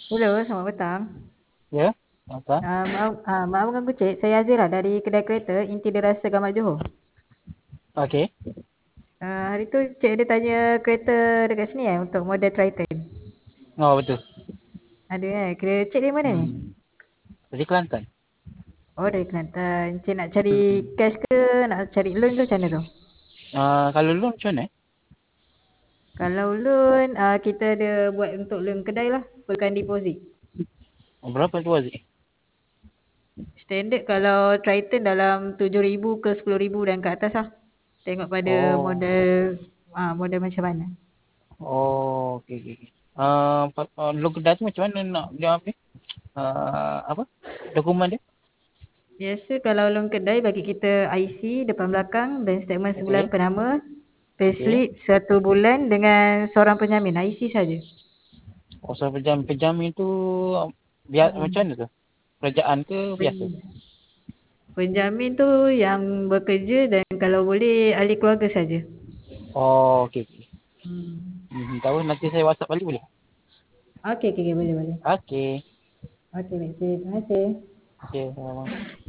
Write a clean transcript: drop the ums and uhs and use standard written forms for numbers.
Hello, selamat petang. Ya, apa? Maaf mengganggu cik, saya Azira dari kedai kereta Inti Derasa Gamak Johor. Okey. Hari tu cik ada tanya kereta dekat sini untuk model Triton. Oh, betul. Ada Kereta cik dari mana ni? Hmm. Dari Kelantan. Oh, dari Kelantan. Cik nak cari Hmm. cash ke, nak cari loan ke macam mana tu? Kalau loan macam mana? Kalau loan, kita ada buat untuk loan kedai lah, perlukan deposit. Berapa tu Aziz? Standard kalau Triton dalam 7,000 ke 10,000 dan ke atas lah. Tengok pada Oh, model, model macam mana. okey, okey. Loan kedai tu macam mana nak dia apa? Apa? Dokumen dia? Biasa kalau loan kedai bagi kita IC depan belakang dan statement sebulan Okey. pernama, Okey. payslip 1 bulan dengan seorang penjamin, IC saja. Pasal penjamin tu biar macam Hmm. mana tu? Kerajaan ke biasa? Pen- Penjamin tu yang bekerja dan kalau boleh ahli keluarga saja. Oh, okey, okey. Hmm. Tahu nanti saya WhatsApp balik boleh? Okey, okey, okey, boleh, boleh. Okey. Okey, baik. Terima kasih. Okey.